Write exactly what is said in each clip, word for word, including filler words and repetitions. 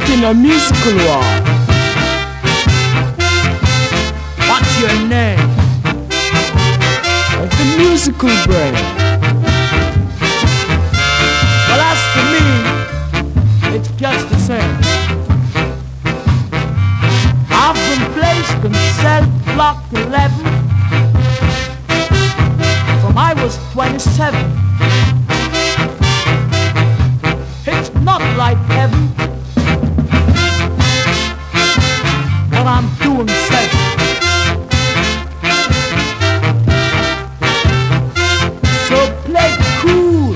in a musical war. What's your name? Of the musical brain. Well, as for me, it's just the same. I've been placed in cell block eleven from I was twenty-seven. It's not like heaven, but I'm doing seven. So play cool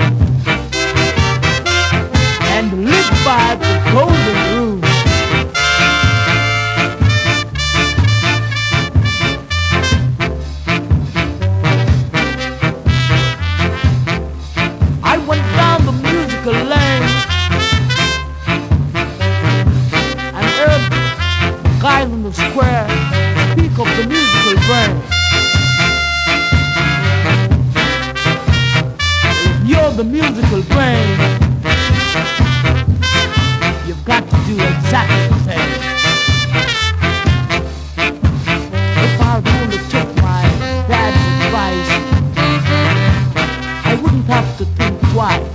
and live by the golden rule. I went down the musical lane and heard the guy in the square speak of the musical brain. If you're the musical brain, you've got to do exactly the same. If I only took my dad's advice, I wouldn't have to think twice.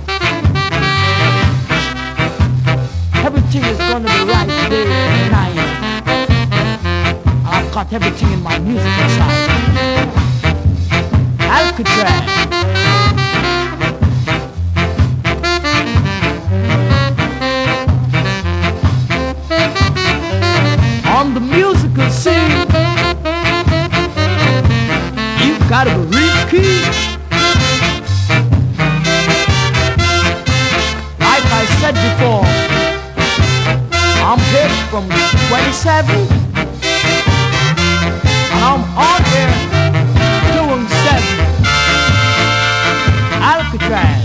Everything is gonna be right day and night. I've got everything in my musical side. Alcatraz. On the musical scene, you've gotta be real keen. Like I said before, I'm here from twenty-seven, and I'm on here doing seven. Alcatraz.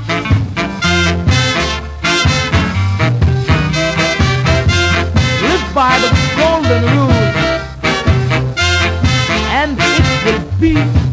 Live by the golden rule, and it will be